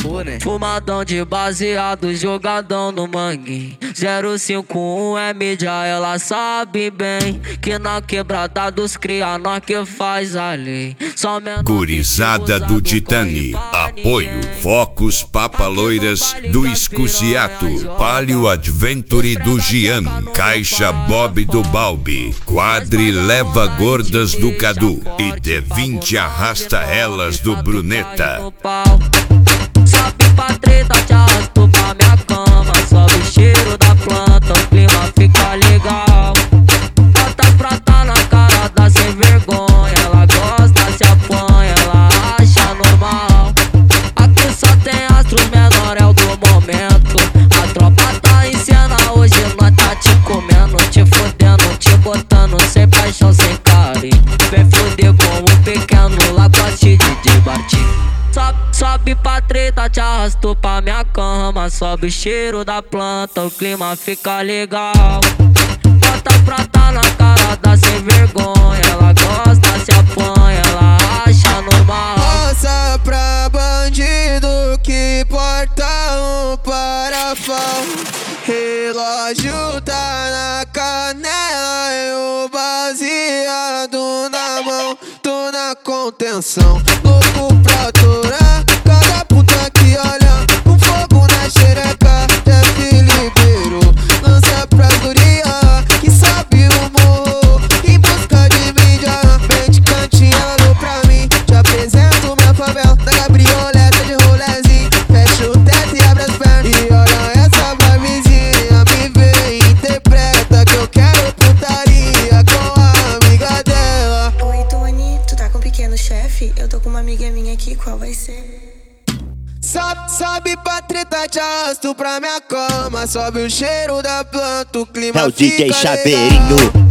né? Fumadão de baseado, jogadão no mangue. 051 é mídia, ela sabe bem que na quebrada dos cria, nós que faz a lei. Gurizada do Titani. Apoio Focus Papaloiras do Escusiato, Palio Adventure do Gian, Caixa Bob do Balbi, Quadri Leva Gordas do Cadu e D20 Arrasta Elas do Bruneta. Sobe pra treta, te arrasto pra minha cama. Sobe o cheiro da planta, o clima fica legal. Bota prata na cara da sem vergonha. Ela gosta, se apanha, ela acha normal. Aqui só tem astros menor, é o do momento. A tropa tá em cena, hoje nós tá te comendo, te fodendo, te botando sem paixão, sem carinho. Vem foder com o pequeno lá com a DJ Bartinho. Sobe pra treta, te arrasto pra minha cama. Sobe o cheiro da planta, o clima fica legal. Bota prata na cara da sem vergonha. Ela gosta, se apanha, ela acha normal. Roça pra bandido que porta um parafal. Relógio tá na canela e o baseado na mão. Tô na contenção, louco pra atorar cada puta que olha. Um fogo na xereca, Jeff liberou. Lança pra guria que sabe o morro. Em busca de mídia, bem de cantinho, ela olhou pra mim. Te apresento minha favela da cabrioleta de rolezinho. Fecha o teto e abre as pernas e olha essa barbezinha. Me vê e interpreta que eu quero putaria com a amiga dela. Oi, Tony, tu tá com um pequeno chefe? Eu tô com uma amiga minha aqui, qual vai ser? Sobe pra treta, te arrasto pra minha cama. Sobe o cheiro da planta, o clima É o fica DJ legal. Chaveirinho.